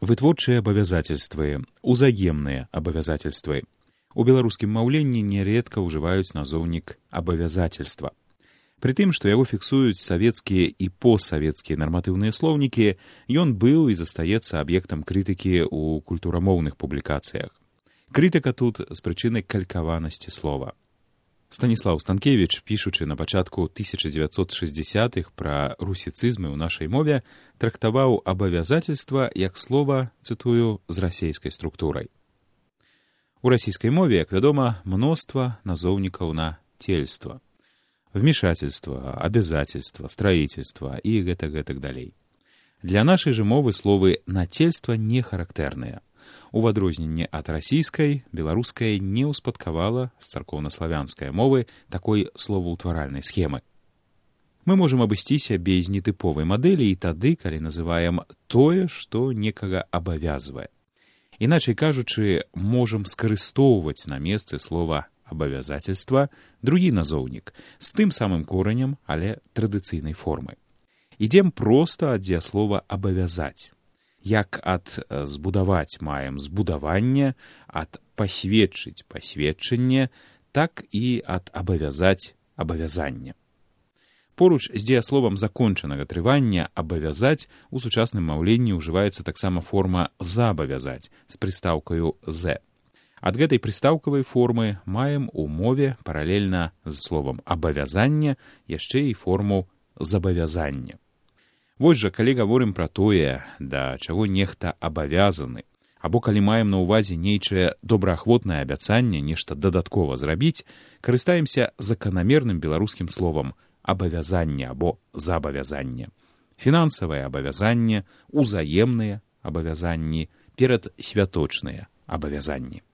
Вытворчыя абавязательствы, узаемныя абавязательствы. У беларускім маўленні нярэдка ўжываюць назоўнік абавязательства. Пры тым, што яго фіксуюць савецкія і постсавецкія нарматыўныя слоўнікі, ён быў і застаецца аб'ектам крытыкі ў культурамоўных публікацыях. Крытыка тут з прычыны калькаванасці слова. Станіслаў Станкевіч, пішучы на пачатку 1960-х пра русіцызмы ў нашай мове, трактаваў абавязательства як слова, цытую, з расейскай структурай. У расійскай мове, як вядома, мноства назоўнікаў на цельства. Вмешательство, обязательство, строительство і гэтак далей. Для нашай жа мовы словы «нацельства» не характэрныя. У адрозненне ад расійскай, беларуская не ўспадкавала з царкоўнаславянскай мовы такой словаўтваральнай схемы. Мы можам абысціся без нетыповай мадэлі і тады, калі называем тое, што некага абавязвае. Іначай кажучы, можам скарыстоўваць на месцы слова «абавязательства» другі назоўнік з тым самым коранем, але традыцыйнай формы. Ідзем проста ад дзеяслова «абавязаць». Як ад збудаваць маем збудаванне, ад пасведчыць пасведчанне, так і ад абавязаць абавязанне. Поруч з дзеясловам закончанага трывання «абавязаць» у сучасным маўленні ўжываецца таксама форма «забавязаць» з прыстаўкаю «з». Ад гэтай прыстаўкавай формы маем у мове паралельна з словам «абавязанне» яшчэ і форму «забавязання». Вось жа, калі гаворым пра тое, да чаго нехта абавязаны, або калі маем на ўвазе нейчае добраахвотнае абяцанне нешта дадаткова зрабіць, карыстаемся заканамерным беларускім словам «абавязанне» або «забавязанне». Фінансавае абавязанне, узаемныя абавязанні, перадсвяточныя абавязанні.